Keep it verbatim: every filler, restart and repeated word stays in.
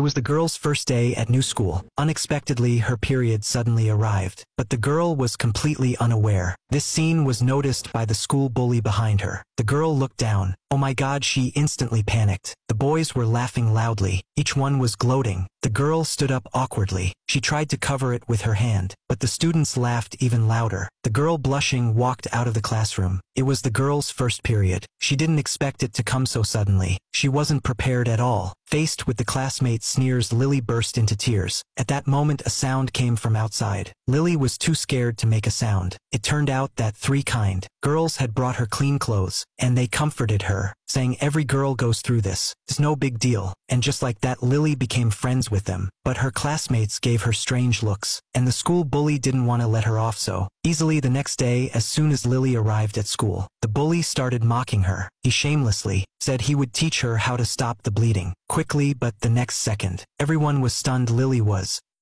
was the girl's first day at new school. Unexpectedly, her period suddenly arrived, but the girl was completely unaware. This scene was noticed by the school bully behind her. The girl looked down. Oh my god, she instantly panicked. The boys were laughing loudly. Each one was gloating. The girl stood up awkwardly. She tried to cover it with her hand, but the students laughed even louder. The girl, blushing, walked out of the classroom. It was the girl's first period. She didn't expect it to come so suddenly. She wasn't prepared at all. Faced with the classmates' sneers, Lily burst into tears. At that moment, a sound came from outside. Lily was too scared to make a sound. It turned out that three kind girls had brought her clean clothes, and they comforted her, saying every girl goes through this. It's no big deal. And just like that, Lily became friends with them. But her classmates gave her strange looks, and the school bully didn't want to let her off so easily. The next day, as soon as Lily arrived at school, the bully started mocking her. He shamelessly said he would teach her how to stop the bleeding quickly, but the next second, everyone was stunned. Lily was